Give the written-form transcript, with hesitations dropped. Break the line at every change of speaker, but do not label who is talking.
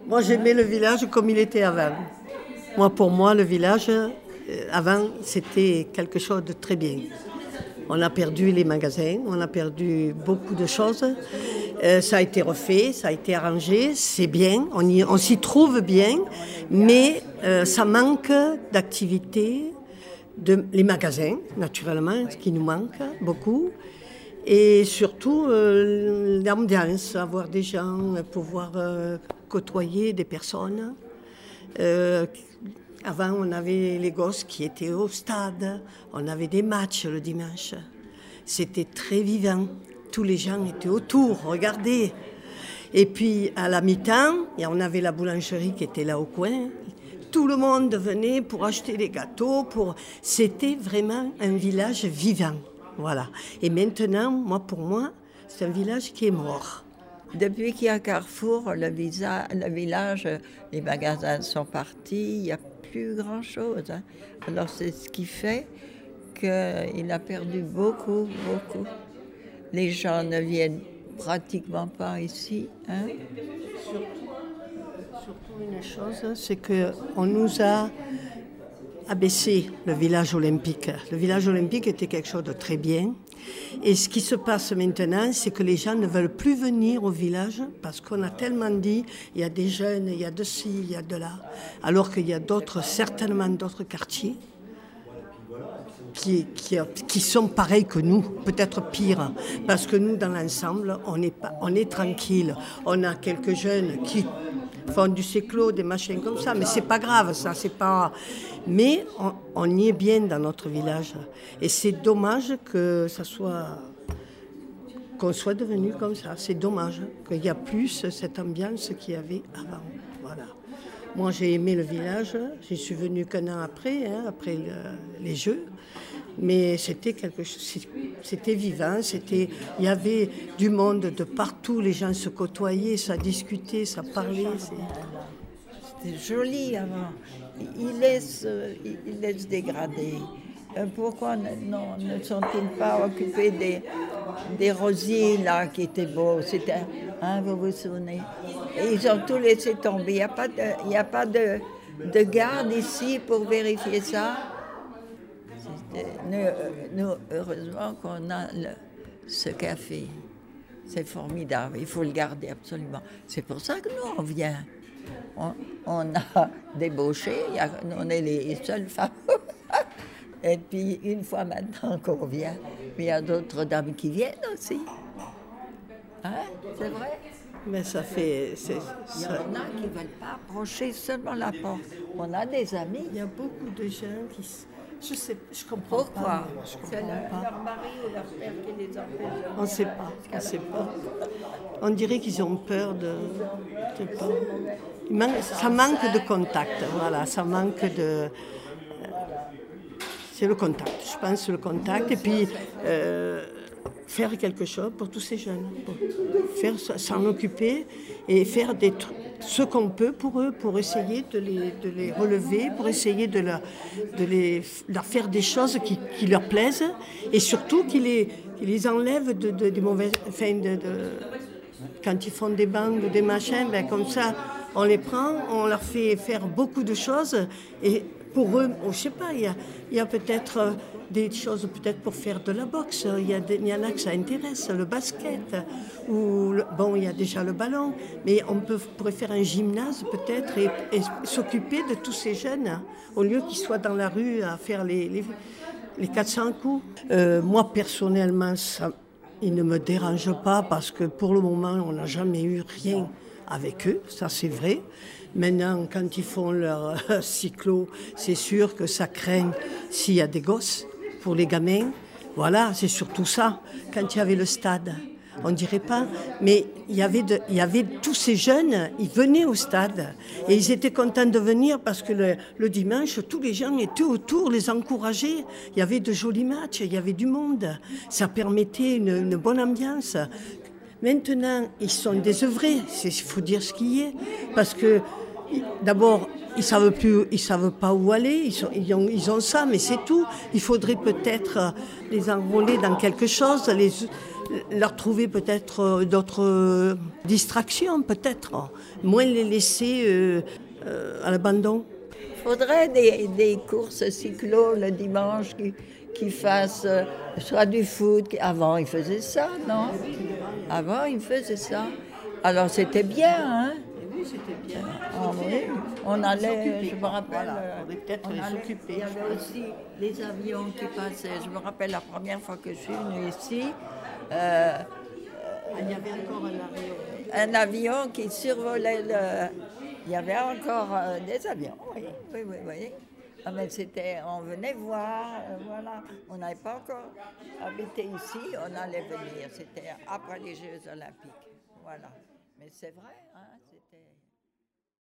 Moi, j'aimais le village comme il était avant. Moi, pour moi, le village, avant, c'était quelque chose de très bien. On a perdu les magasins, on a perdu beaucoup de choses. Ça a été refait, ça a été arrangé, c'est bien, on s'y trouve bien, mais ça manque d'activité, les magasins, naturellement, ce qui nous manque beaucoup. Et surtout, l'ambiance, avoir des gens, pouvoir côtoyer des personnes. Avant, on avait les gosses qui étaient au stade, on avait des matchs le dimanche. C'était très vivant, tous les gens étaient autour, regardez. Et puis, à la mi-temps, on avait la boulangerie qui était là au coin. Tout le monde venait pour acheter des gâteaux. C'était vraiment un village vivant. Voilà. Et maintenant, pour moi, c'est un village qui est mort.
Depuis qu'il y a Carrefour, le village, les magasins sont partis, il n'y a plus grand-chose. Hein. Alors c'est ce qui fait qu'il a perdu beaucoup. Les gens ne viennent pratiquement pas ici. Hein.
Surtout une chose, c'est qu'on nous a abaissé le village olympique. Le village olympique était quelque chose de très bien. Et ce qui se passe maintenant, c'est que les gens ne veulent plus venir au village parce qu'on a tellement dit, il y a des jeunes, il y a de ci, il y a de là. Alors qu'il y a certainement d'autres quartiers qui sont pareils que nous, peut-être pires. Parce que nous, dans l'ensemble, on est tranquille. On a quelques jeunes qui font du cyclo, des machins comme ça, mais c'est pas grave, ça, c'est pas... Mais on y est bien dans notre village. Et c'est dommage qu'on soit devenu comme ça. C'est dommage qu'il y a plus cette ambiance qu'il y avait avant. Voilà. Moi, j'ai aimé le village. J'y suis venue qu'un an après, après les Jeux. Mais c'était quelque chose, c'était vivant, il y avait du monde de partout, les gens se côtoyaient, ça discutait, ça parlait.
C'était joli avant. Il laisse dégrader. Pourquoi ne sont-ils pas occupés des rosiers là qui étaient beaux? C'était, vous vous souvenez? Et ils ont tout laissé tomber. Il n'y a pas de garde ici pour vérifier ça. Nous, heureusement qu'on a ce café. C'est formidable, il faut le garder absolument. C'est pour ça que nous, on vient. On a débauché, on est les seules femmes. Et puis, une fois maintenant qu'on vient, il y a d'autres dames qui viennent aussi. Hein, c'est vrai?
Mais ça fait...
Il y en a qui ne veulent pas approcher seulement la porte. On a des amis.
Il y a beaucoup de gens qui... Je comprends
pourquoi
pas.
C'est leur mari ou leur père qui les empêche.
On ne sait pas. On dirait qu'ils ont peur de... Ça manque de contact, voilà, ça manque de... C'est le contact, je pense, le contact. Et puis, faire quelque chose pour tous ces jeunes. S'en occuper et faire ce qu'on peut pour eux, pour essayer de les relever, pour essayer de leur faire des choses qui leur plaisent et surtout qui les enlèvent des mauvaises... quand ils font des bandes ou des machins, comme ça, on les prend, on leur fait faire beaucoup de choses et pour eux, je ne sais pas, il y a peut-être des choses peut-être pour faire de la boxe, il y en a que ça intéresse, le basket, il y a déjà le ballon, mais on pourrait faire un gymnase peut-être et s'occuper de tous ces jeunes, au lieu qu'ils soient dans la rue à faire les 400 coups. Moi, personnellement, il ne me dérange pas parce que pour le moment, on n'a jamais eu rien avec eux, ça c'est vrai. Maintenant, quand ils font leur cyclo, c'est sûr que ça craint s'il y a des gosses pour les gamins. Voilà, c'est surtout ça. Quand il y avait le stade, on ne dirait pas, mais il y avait tous ces jeunes, ils venaient au stade et ils étaient contents de venir parce que le dimanche, tous les gens étaient autour, les encourageaient. Il y avait de jolis matchs, il y avait du monde. Ça permettait une bonne ambiance. Maintenant, ils sont désœuvrés, il faut dire ce qu'il y est, parce que d'abord, ils savent pas où aller, ils ont ça, mais c'est tout. Il faudrait peut-être les enrôler dans quelque chose, leur trouver peut-être d'autres distractions, peut-être. Moins les laisser à l'abandon.
Il faudrait des courses cyclo le dimanche qui fassent soit du foot. Avant, ils faisaient ça, non? Avant, ils faisaient ça. Alors, c'était bien, hein?
Oui, c'était bien.
Ah oui, on allait, je me rappelle,
peut-être les occuper.
il y avait aussi les avions qui passaient. Je me rappelle la première fois que je suis venue ici,
Il y avait encore
un avion qui survolait le... Il y avait encore des avions, oui, oui, oui, oui. Ah, mais c'était, on venait voir, voilà. On n'avait pas encore habité ici, on allait venir. C'était après les Jeux Olympiques, voilà. Mais c'est vrai, hein.